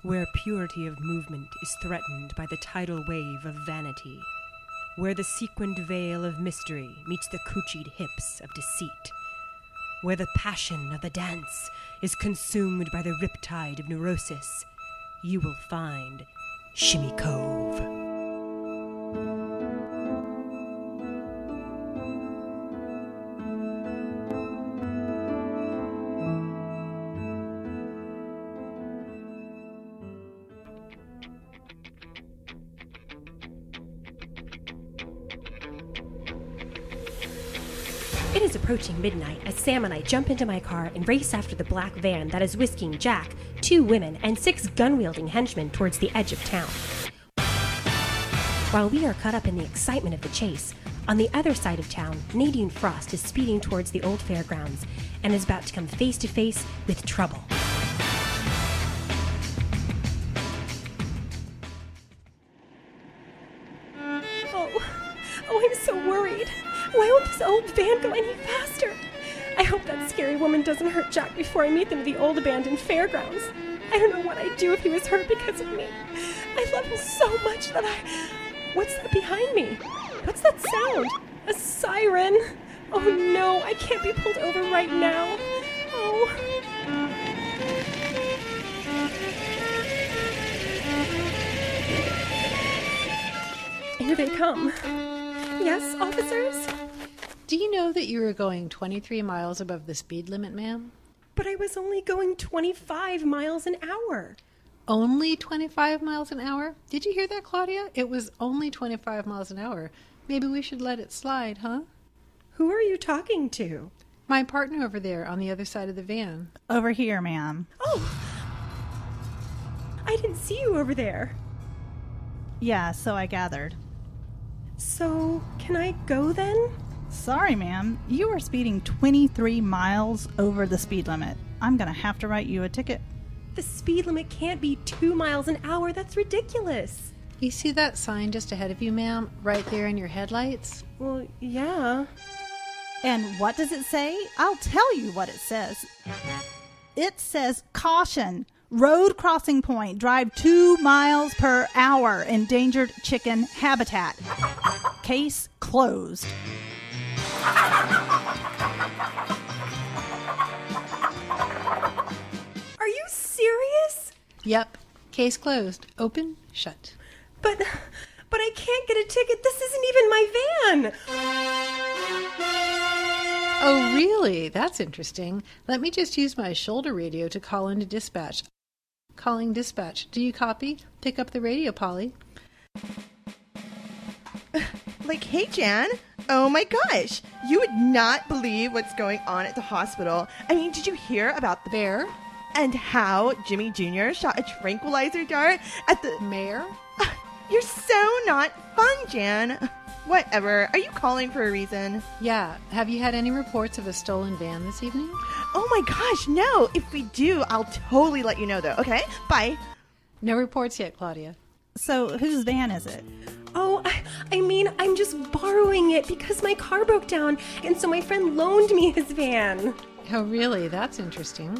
where purity of movement is threatened by the tidal wave of vanity, where the sequined veil of mystery meets the coochie'd hips of deceit, where the passion of the dance is consumed by the riptide of neurosis, you will find Shimmy Cove. It is approaching midnight as Sam and I jump into my car and race after the black van that is whisking Jack, 2 women, and 6 gun-wielding henchmen towards the edge of town. While we are caught up in the excitement of the chase, on the other side of town, Nadine Frost is speeding towards the old fairgrounds and is about to come face to face with trouble. Oh, I'm so worried. Why won't this old van go any faster? I hope that scary woman doesn't hurt Jack before I meet them at the old abandoned fairgrounds. I don't know what I'd do if he was hurt because of me. I love him so much that What's that behind me? What's that sound? A siren? Oh no, I can't be pulled over right now. Oh. Here they come. Yes, officers? Do you know that you were going 23 miles above the speed limit, ma'am? But I was only going 25 miles an hour. Only 25 miles an hour? Did you hear that, Claudia? It was only 25 miles an hour. Maybe we should let it slide, huh? Who are you talking to? My partner over there on the other side of the van. Over here, ma'am. Oh! I didn't see you over there. Yeah, so I gathered. So, can I go then? Sorry, ma'am. You were speeding 23 miles over the speed limit. I'm going to have to write you a ticket. The speed limit can't be 2 miles an hour. That's ridiculous. You see that sign just ahead of you, ma'am? Right there in your headlights? Well, yeah. And what does it say? I'll tell you what it says. It says, caution, road crossing point, drive 2 miles per hour, endangered chicken habitat. Case closed. Are you serious? Yep. Case closed. Open, shut. But I can't get a ticket. This isn't even my van. Oh, really? That's interesting. Let me just use my shoulder radio to call into dispatch. Calling dispatch. Do you copy? Pick up the radio, Polly. Hey, Jan. Oh my gosh. You would not believe what's going on at the hospital. I mean, did you hear about the Bear? And how Jimmy Jr. shot a tranquilizer dart at the... Mayor? You're so not fun, Jan. Whatever. Are you calling for a reason? Yeah. Have you had any reports of a stolen van this evening? Oh my gosh, no. If we do, I'll totally let you know, though. Okay? Bye. No reports yet, Claudia. So whose van is it? Oh, I mean, I'm just borrowing it because my car broke down, and so my friend loaned me his van. Oh, really? That's interesting.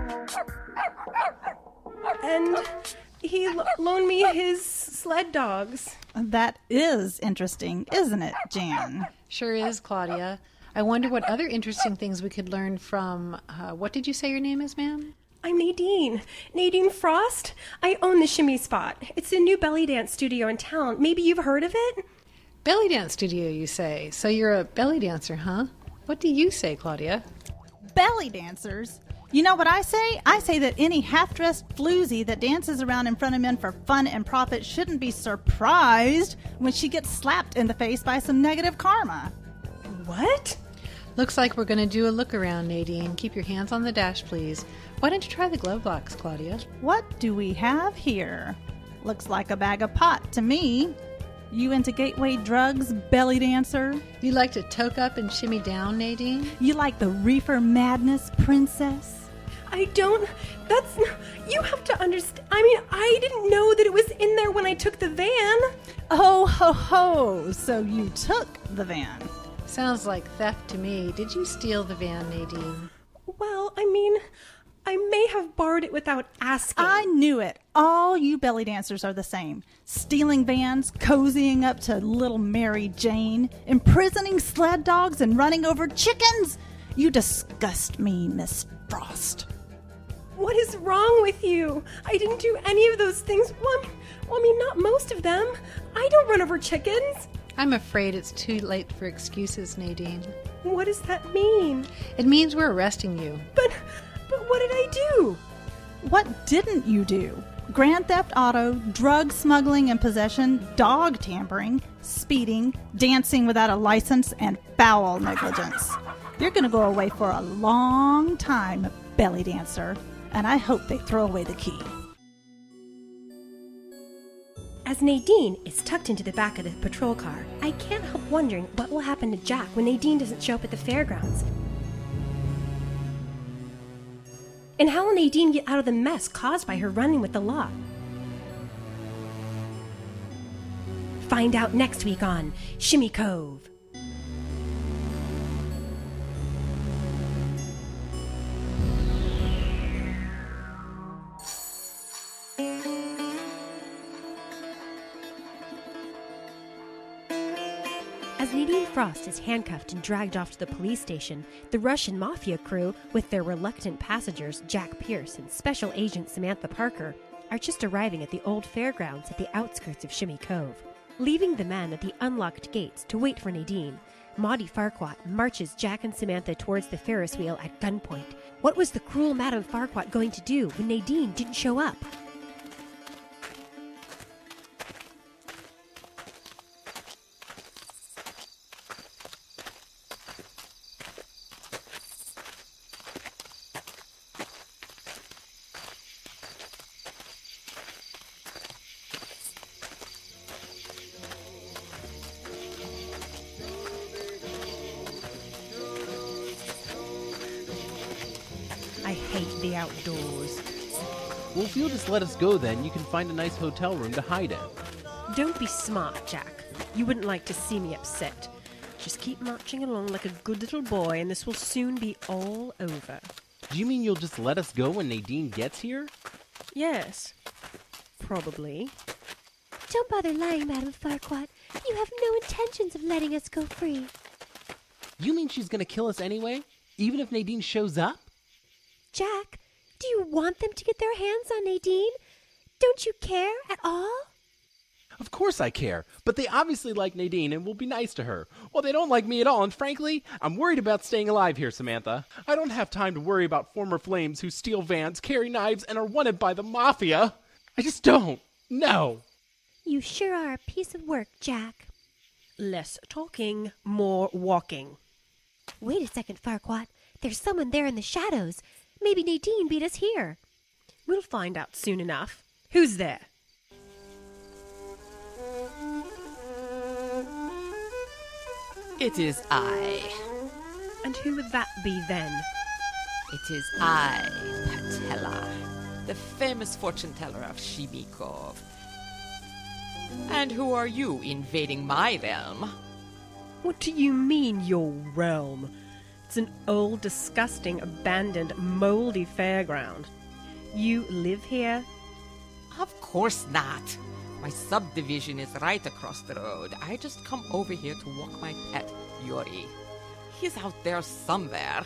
And he loaned me his sled dogs. That is interesting, isn't it, Jan? Sure is, Claudia. I wonder what other interesting things we could learn from... what did you say your name is, ma'am? I'm Nadine. Nadine Frost. I own the Shimmy Spot. It's a new belly dance studio in town. Maybe you've heard of it? Belly dance studio, you say. So you're a belly dancer, huh? What do you say, Claudia? Belly dancers? You know what I say? I say that any half-dressed floozy that dances around in front of men for fun and profit shouldn't be surprised when she gets slapped in the face by some negative karma. What? Looks like we're going to do a look around, Nadine. Keep your hands on the dash, please. Why don't you try the glove box, Claudia? What do we have here? Looks like a bag of pot to me. You into gateway drugs, belly dancer? You like to toke up and shimmy down, Nadine? You like the reefer madness, princess? I don't... That's... You have to understand... I mean, I didn't know that it was in there when I took the van. Oh, ho, ho. So you took the van. Sounds like theft to me. Did you steal the van, Nadine? Well, I mean, I may have borrowed afford it without asking. I knew it. All you belly dancers are the same. Stealing vans, cozying up to little Mary Jane, imprisoning sled dogs, and running over chickens. You disgust me, Miss Frost. What is wrong with you? I didn't do any of those things. Well, I mean, not most of them. I don't run over chickens. I'm afraid it's too late for excuses, Nadine. What does that mean? It means we're arresting you. But what did I do? What didn't you do? Grand theft auto, drug smuggling and possession, dog tampering, speeding, dancing without a license, and foul negligence. You're going to go away for a long time, belly dancer, and I hope they throw away the key. As Nadine is tucked into the back of the patrol car, I can't help wondering what will happen to Jack when Nadine doesn't show up at the fairgrounds. And how will Nadine get out of the mess caused by her running with the law? Find out next week on Shimmy Cove. As Nadine Frost is handcuffed and dragged off to the police station, the Russian mafia crew, with their reluctant passengers Jack Pierce and Special Agent Samantha Parker, are just arriving at the old fairgrounds at the outskirts of Shimmy Cove. Leaving the men at the unlocked gates to wait for Nadine, Maudie Farquaad marches Jack and Samantha towards the Ferris wheel at gunpoint. What was the cruel Madame Farquaad going to do when Nadine didn't show up? I hate the outdoors. Well, if you'll just let us go then, you can find a nice hotel room to hide in. Don't be smart, Jack. You wouldn't like to see me upset. Just keep marching along like a good little boy, and this will soon be all over. Do you mean you'll just let us go when Nadine gets here? Yes. Probably. Don't bother lying, Madame Farquaad. You have no intentions of letting us go free. You mean she's gonna kill us anyway? Even if Nadine shows up? Jack, do you want them to get their hands on Nadine? Don't you care at all? Of course I care, but they obviously like Nadine and will be nice to her. Well, they don't like me at all, and frankly, I'm worried about staying alive here, Samantha. I don't have time to worry about former flames who steal vans, carry knives, and are wanted by the mafia. I just don't. No. You sure are a piece of work, Jack. Less talking, more walking. Wait a second, Farquaad. There's someone there in the shadows. Maybe Nadine beat us here. We'll find out soon enough. Who's there? It is I. And who would that be then? It is I, Patella, the famous fortune teller of Shimmy Cove. And who are you invading my realm? What do you mean, your realm? It's an old, disgusting, abandoned, moldy fairground. You live here? Of course not. My subdivision is right across the road. I just come over here to walk my pet, Yuri. He's out there somewhere.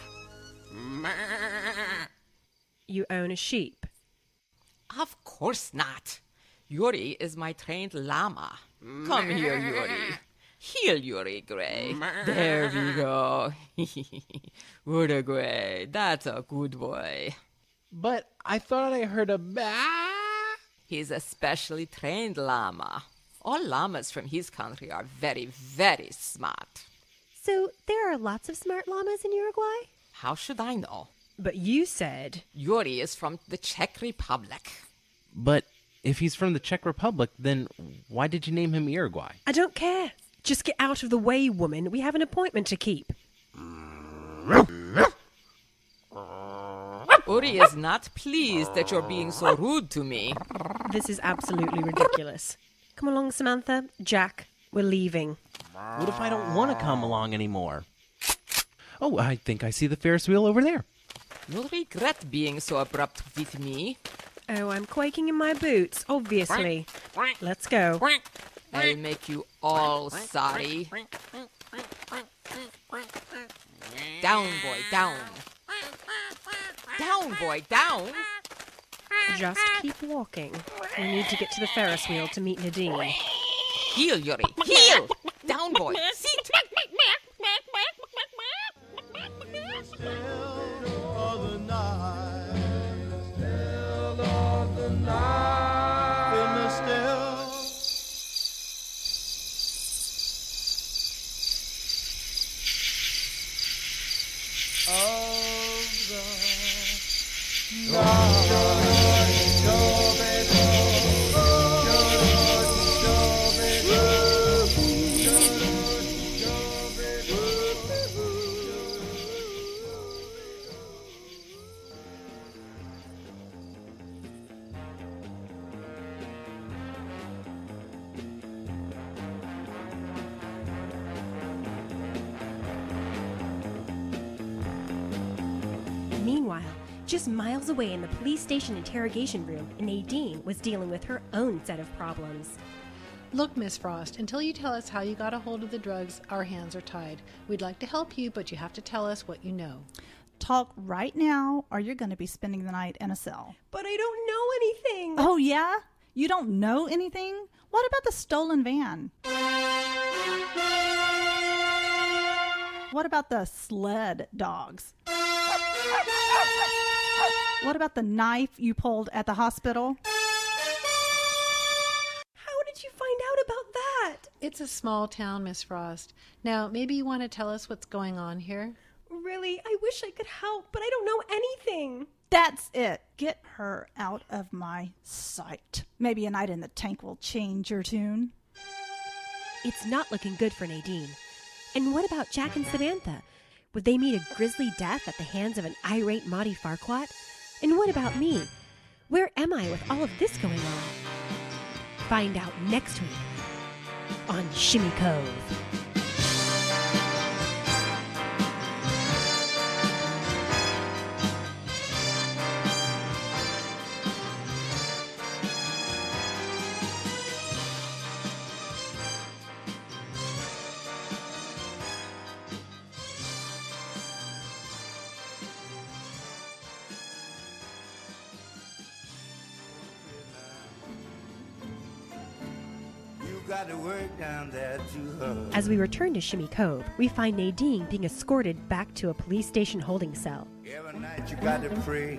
You own a sheep? Of course not. Yuri is my trained llama. Come here, Yuri. Heel, Yuri Gray. There we go. Yuri Gray, that's a good boy. But I thought I heard a bah. He's a specially trained llama. All llamas from his country are very, very smart. So there are lots of smart llamas in Uruguay? How should I know? But you said... Yuri is from the Czech Republic. But if he's from the Czech Republic, then why did you name him Uruguay? I don't care. Just get out of the way, woman. We have an appointment to keep. Yuri is not pleased that you're being so rude to me. This is absolutely ridiculous. Come along, Samantha. Jack, we're leaving. What if I don't want to come along anymore? Oh, I think I see the Ferris wheel over there. You'll regret being so abrupt with me. Oh, I'm quaking in my boots, obviously. Let's go. I'll make you all sorry. Down, boy, down. Down, boy, down. Just keep walking. We need to get to the Ferris wheel to meet Nadine. Heel, Yuri, heel. Down, boy, sit. Meanwhile, just miles away in the police station interrogation room, Nadine was dealing with her own set of problems. Look, Miss Frost, until you tell us how you got a hold of the drugs, our hands are tied. We'd like to help you, but you have to tell us what you know. Talk right now, or you're going to be spending the night in a cell. But I don't know anything. Oh, yeah? You don't know anything? What about the stolen van? What about the sled dogs? What about the knife you pulled at the hospital? How did you find out about that? It's a small town, Miss Frost. Now, maybe you want to tell us what's going on here? Really, I wish I could help, but I don't know anything. That's it. Get her out of my sight. Maybe a night in the tank will change your tune. It's not looking good for Nadine. And what about Jack and Samantha? Would they meet a grisly death at the hands of an irate Maudie Farquaad? And what about me? Where am I with all of this going on? Find out next week on Shimmy Cove. Got to work down there too hard. As we return to Shimmy Cove, we find Nadine being escorted back to a police station holding cell. Every night you got to pray.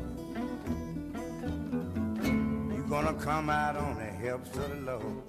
You're gonna come out on the helps of the Lord.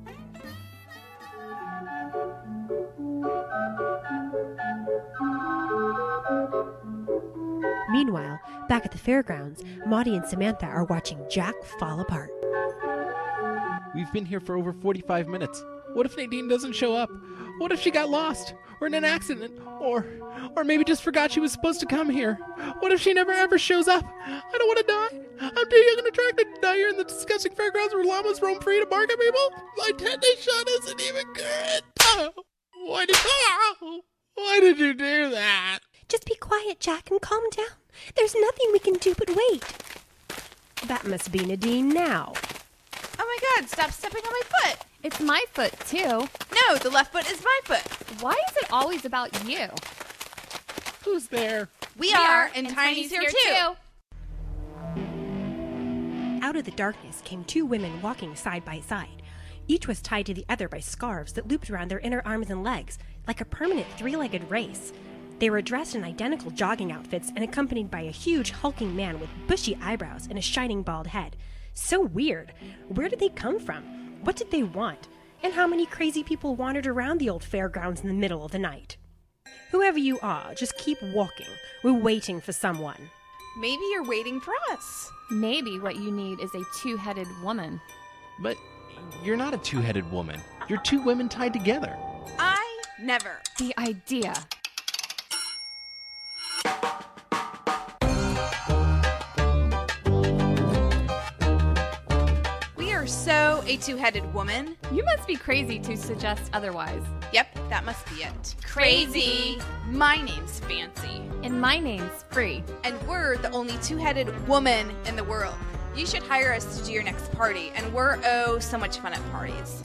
Meanwhile, back at the fairgrounds, Maudie and Samantha are watching Jack fall apart. We've been here for over 45 minutes. What if Nadine doesn't show up? What if she got lost? Or in an accident? Or maybe just forgot she was supposed to come here? What if she never ever shows up? I don't want to die. I'm too young and attracted to die here in the disgusting fairgrounds where llamas roam free to bark at people. My tetanus shot isn't even current. Oh, why did you do that? Just be quiet, Jack, and calm down. There's nothing we can do but wait. That must be Nadine now. Oh my god, stop stepping on my foot! It's my foot, too. No, the left foot is my foot! Why is it always about you? Who's there? We are, and Tiny's here too! Out of the darkness came two women walking side by side. Each was tied to the other by scarves that looped around their inner arms and legs, like a permanent three-legged race. They were dressed in identical jogging outfits and accompanied by a huge hulking man with bushy eyebrows and a shining bald head. So weird. Where did they come from? What did they want? And how many crazy people wandered around the old fairgrounds in the middle of the night? Whoever you are, just keep walking. We're waiting for someone. Maybe you're waiting for us. Maybe what you need is a two-headed woman. But you're not a two-headed woman. You're two women tied together. I never. The idea. So, a two-headed woman. You must be crazy to suggest otherwise. Yep, that must be it. Crazy. My name's Fancy. And my name's Free. And we're the only two-headed woman in the world. You should hire us to do your next party, and we're so much fun at parties.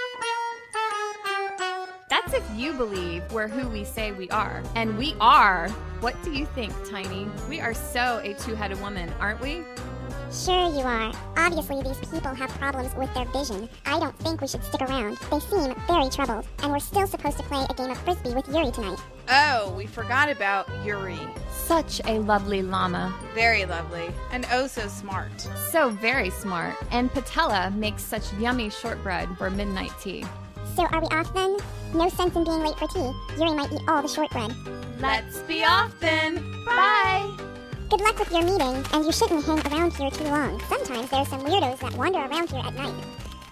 That's if you believe we're who we say we are. And we are. What do you think, Tiny? We are so a two-headed woman, aren't we? Sure you are. Obviously, these people have problems with their vision. I don't think we should stick around. They seem very troubled. And we're still supposed to play a game of Frisbee with Yuri tonight. Oh, we forgot about Yuri. Such a lovely llama. Very lovely. And oh so smart. So very smart. And Patella makes such yummy shortbread for midnight tea. So are we off then? No sense in being late for tea. Yuri might eat all the shortbread. Let's be off then. Bye. Good luck with your meeting, and you shouldn't hang around here too long. Sometimes there are some weirdos that wander around here at night.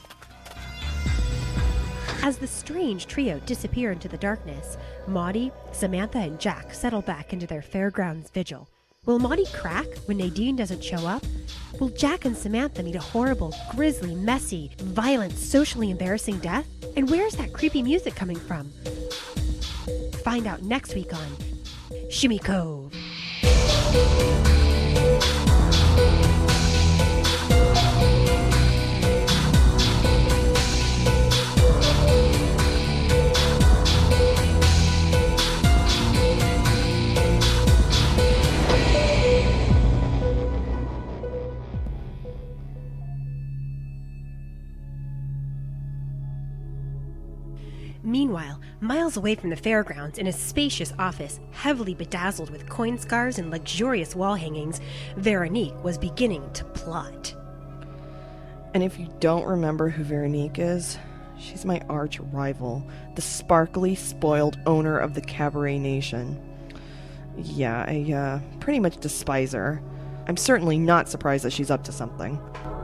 As the strange trio disappear into the darkness, Maudie, Samantha, and Jack settle back into their fairgrounds vigil. Will Maudie crack when Nadine doesn't show up? Will Jack and Samantha meet a horrible, grisly, messy, violent, socially embarrassing death? And where's that creepy music coming from? Find out next week on Shimmy Cove. Meanwhile, miles away from the fairgrounds, in a spacious office, heavily bedazzled with coin scarves and luxurious wall hangings, Veronique was beginning to plot. And if you don't remember who Veronique is, she's my arch rival, the sparkly, spoiled owner of the Cabaret Nation. Yeah, I pretty much despise her. I'm certainly not surprised that she's up to something.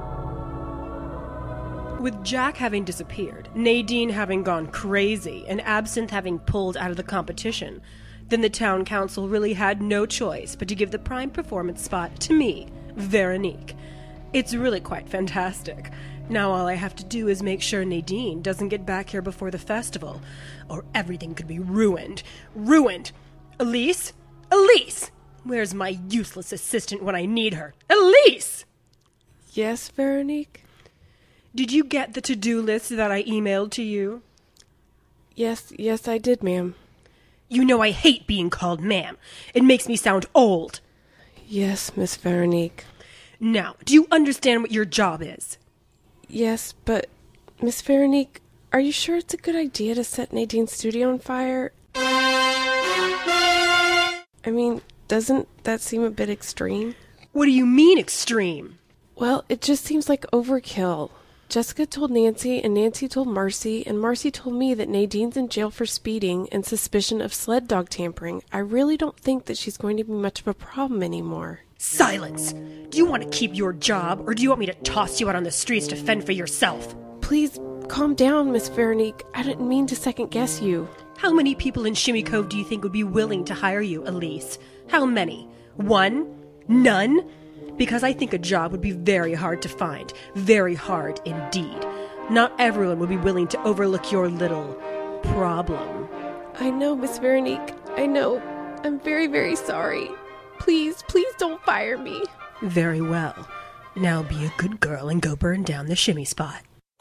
With Jack having disappeared, Nadine having gone crazy, and Absinthe having pulled out of the competition, then the town council really had no choice but to give the prime performance spot to me, Veronique. It's really quite fantastic. Now all I have to do is make sure Nadine doesn't get back here before the festival, or everything could be ruined. Ruined! Elise? Elise! Where's my useless assistant when I need her? Elise! Yes, Veronique? Did you get the to-do list that I emailed to you? Yes, I did, ma'am. You know I hate being called ma'am. It makes me sound old. Yes, Miss Veronique. Now, do you understand what your job is? Yes, but, Miss Veronique, are you sure it's a good idea to set Nadine's studio on fire? I mean, doesn't that seem a bit extreme? What do you mean extreme? Well, it just seems like overkill. Jessica told Nancy, and Nancy told Marcy, and Marcy told me that Nadine's in jail for speeding and suspicion of sled dog tampering. I really don't think that she's going to be much of a problem anymore. Silence! Do you want to keep your job, or do you want me to toss you out on the streets to fend for yourself? Please, calm down, Miss Veronique. I didn't mean to second-guess you. How many people in Shimmy Cove do you think would be willing to hire you, Elise? How many? One? None? Because I think a job would be very hard to find. Very hard indeed. Not everyone would be willing to overlook your little problem. I know, Miss Veronique. I know. I'm very, very sorry. Please don't fire me. Very well. Now be a good girl and go burn down the shimmy spot.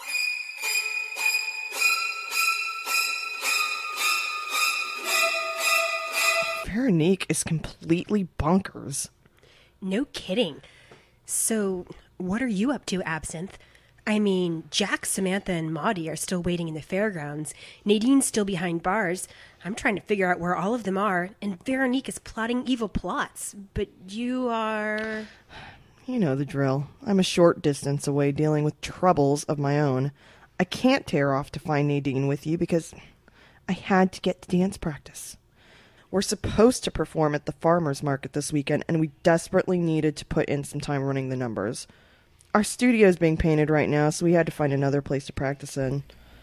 Veronique is completely bonkers. No kidding. So, what are you up to, Absinthe? I mean, Jack, Samantha, and Maudie are still waiting in the fairgrounds. Nadine's still behind bars. I'm trying to figure out where all of them are. And Veronique is plotting evil plots. But you are... You know the drill. I'm a short distance away dealing with troubles of my own. I can't tear off to find Nadine with you because I had to get to dance practice. We're supposed to perform at the farmer's market this weekend, and we desperately needed to put in some time running the numbers. Our studio is being painted right now, so we had to find another place to practice in.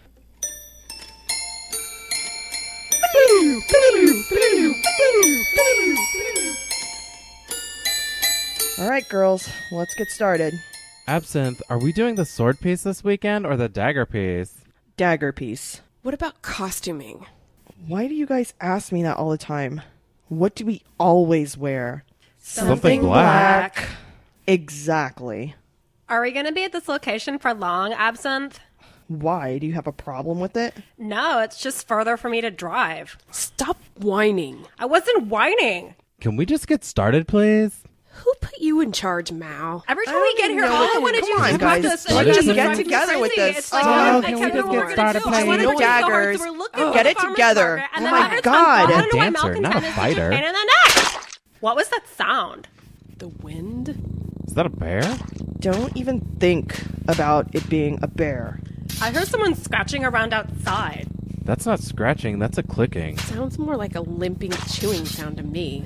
All right, girls, let's get started. Absinthe, are we doing the sword piece this weekend or the dagger piece? Dagger piece. What about costuming? Why do you guys ask me that all the time? What do we always wear? Something black. Exactly. Are we going to be at this location for long, Absinthe? Why? Do you have a problem with it? No, it's just further for me to drive. Stop whining. I wasn't whining. Can we just get started, please? Who put you in charge, Mal? Every time we get here, all I want to do is guys, practice. let's just get together with this. It's like, Oh, I can we can't just remember get what we're started, gonna do. I want to please? bring the Daggers. so we're looking Get for it the farmer's together. market, and Oh then my my husband's God. like, I'm a I don't know why dancer, Malcolm's not a having such fighter. pain in the neck. What was that sound? The wind? Is that a bear? Don't even think about it being a bear. I heard someone scratching around outside. That's not scratching, that's a clicking. Sounds more like a limping, chewing sound to me.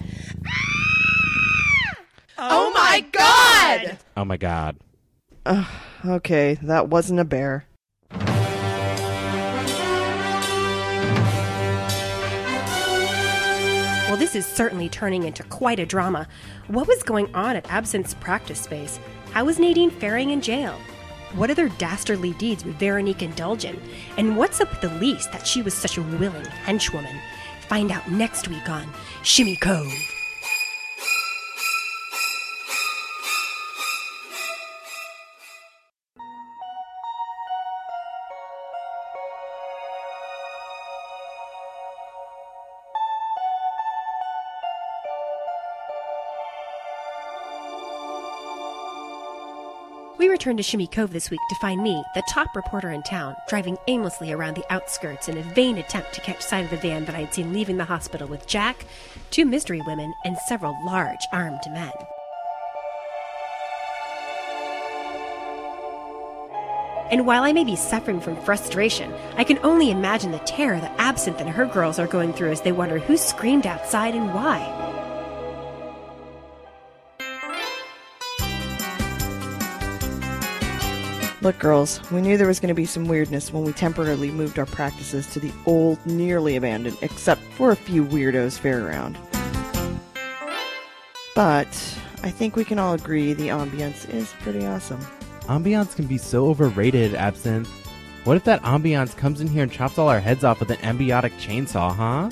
Oh my God! Oh my God. Okay, that wasn't a bear. Well, this is certainly turning into quite a drama. What was going on at Absinthe's practice space? How was Nadine faring in jail? What other dastardly deeds would Veronique indulge in? And what's up with the lease that she was such a willing henchwoman? Find out next week on Shimmy Cove. We returned to Shimmy Cove this week to find me, the top reporter in town, driving aimlessly around the outskirts in a vain attempt to catch sight of the van that I had seen leaving the hospital with Jack, 2 mystery women, and several large armed men. And while I may be suffering from frustration, I can only imagine the terror that Absinthe and her girls are going through as they wonder who screamed outside and why. Look, girls, we knew there was going to be some weirdness when we temporarily moved our practices to the old, nearly abandoned, except for a few weirdos fairground. But I think we can all agree the ambience is pretty awesome. Ambiance can be so overrated, Absinthe. What if that ambiance comes in here and chops all our heads off with an ambiotic chainsaw, huh?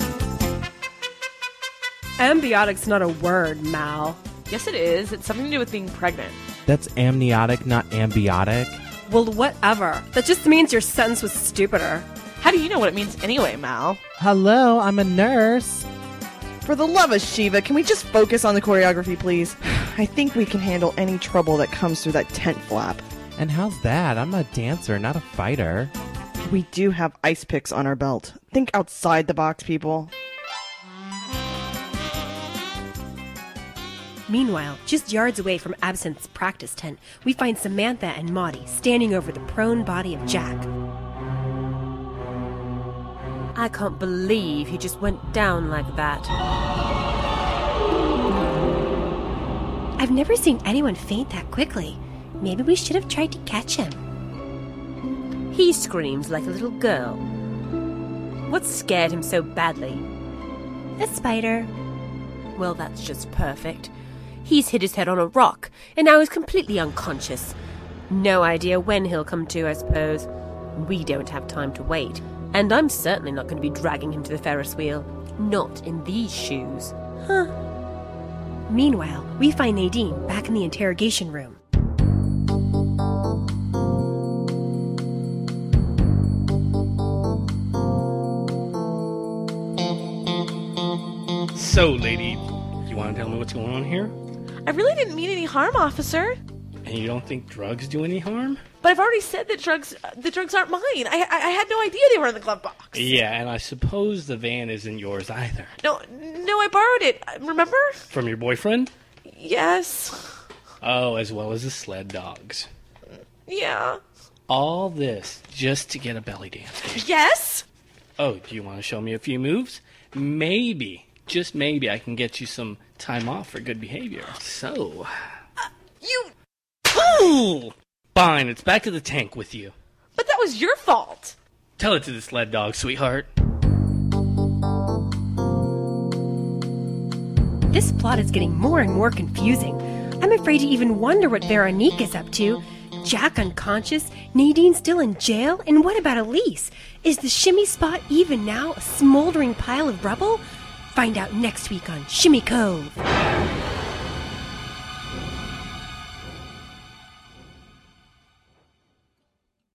Ambiotic's not a word, Mal. Yes, it is. It's something to do with being pregnant. That's amniotic, not ambiotic. Well, whatever. That just means your sentence was stupider. How do you know what it means anyway, Mal? Hello, I'm a nurse. For the love of Shiva, can we just focus on the choreography, please? I think we can handle any trouble that comes through that tent flap. And how's that? I'm a dancer, not a fighter. We do have ice picks on our belt. Think outside the box, people. Meanwhile, just yards away from Absinthe's practice tent, we find Samantha and Maudie standing over the prone body of Jack. I can't believe he just went down like that. I've never seen anyone faint that quickly. Maybe we should have tried to catch him. He screams like a little girl. What scared him so badly? A spider. Well, that's just perfect. He's hit his head on a rock, and now he's completely unconscious. No idea when he'll come to, I suppose. We don't have time to wait, and I'm certainly not going to be dragging him to the Ferris wheel. Not in these shoes. Huh. Meanwhile, we find Nadine back in the interrogation room. So, lady, you want to tell me what's going on here? I really didn't mean any harm, officer. And you don't think drugs do any harm? But I've already said that the drugs aren't mine. I had no idea they were in the glove box. Yeah, and I suppose the van isn't yours either. No, I borrowed it. Remember? From your boyfriend? Yes. Oh, as well as the sled dogs. Yeah. All this just to get a belly dance. Yes? Oh, do you want to show me a few moves? Maybe, just maybe, I can get you some time off for good behavior. So... You... Ooh! Fine, it's back to the tank with you. But that was your fault. Tell it to the sled dog, sweetheart. This plot is getting more and more confusing. I'm afraid to even wonder what Veronique is up to. Jack unconscious, Nadine still in jail, and what about Elise? Is the shimmy spot even now a smoldering pile of rubble? Find out next week on Shimmy Cove.